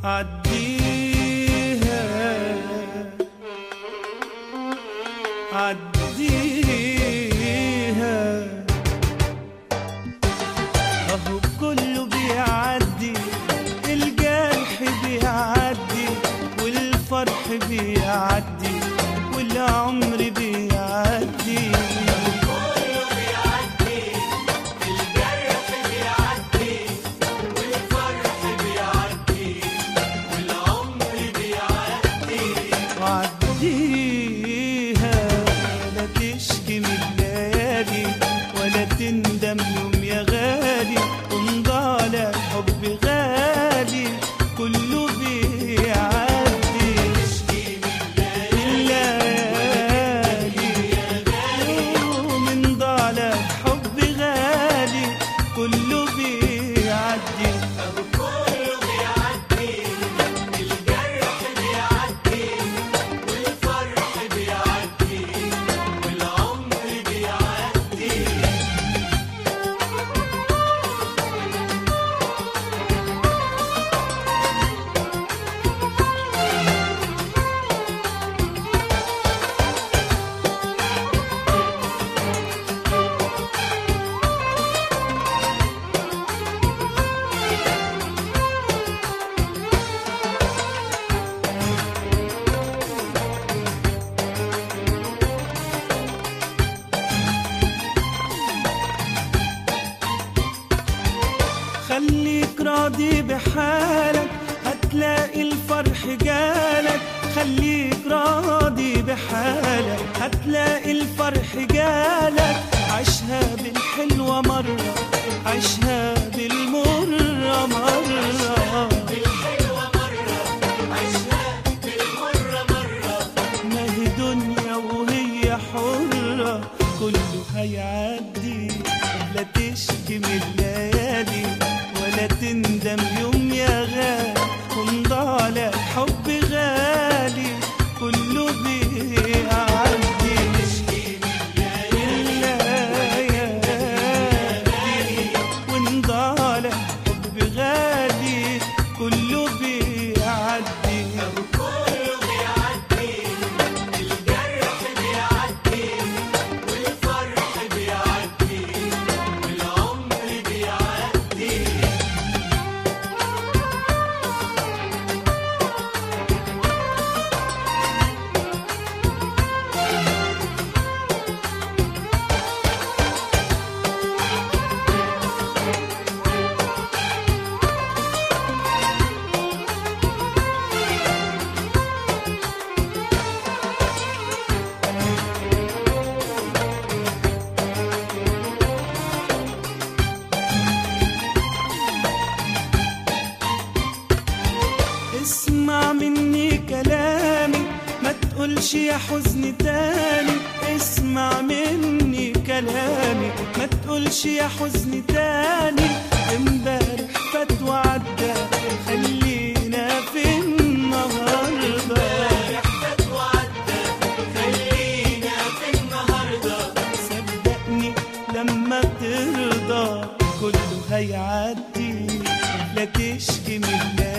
عديها عديها، اهو كله بيعدي، الجرح بيعدي والفرح بيعدي والعمر بيعدي. كله بيعدي، الجرح بيعدي والفرح بيعدي والعمر بيعدي. وعديها لا تشكي من الليالي ولا تندم يوم يا غالي، وانضال الحب غالي كله بيعدي. تشكي من الليالي ومن ضال الحب غالي كله بيعدي. كله بيعدي، الجرح بيعدي والفرح بيعدي والعمر بيعدي. خليك راضي بحالك هتلاقي الفرح جالك، خليك راضي بحالك هتلاقي الفرح جالك. عيشها بالحلوة مرة، عيشها بالمرة مرة، بالحلوة مرة عيشها بالمرة مرة. ما هي دنيا وهي حرة كله هيعدي. لا تشكي من الليالي ولا تندم يوم يا غالي، وانضال الحب غالي كله بيعدي. تشكي من الليالي وانضال الحب غالي كله بيعدي. كله بيعدي، الجرح بيعدي والفرح بيعدي والعمر بيعدي. اسمع مني كلامي ما تقولش يا حزن تاني، اسمع مني كلامي ما تقولش يا حزن تاني. امبارح فات وعدى خلينا في النهارده، فات وعدى خلينا في النهارده. صدقني لما ترضى كله هيعدي. لا تشكي من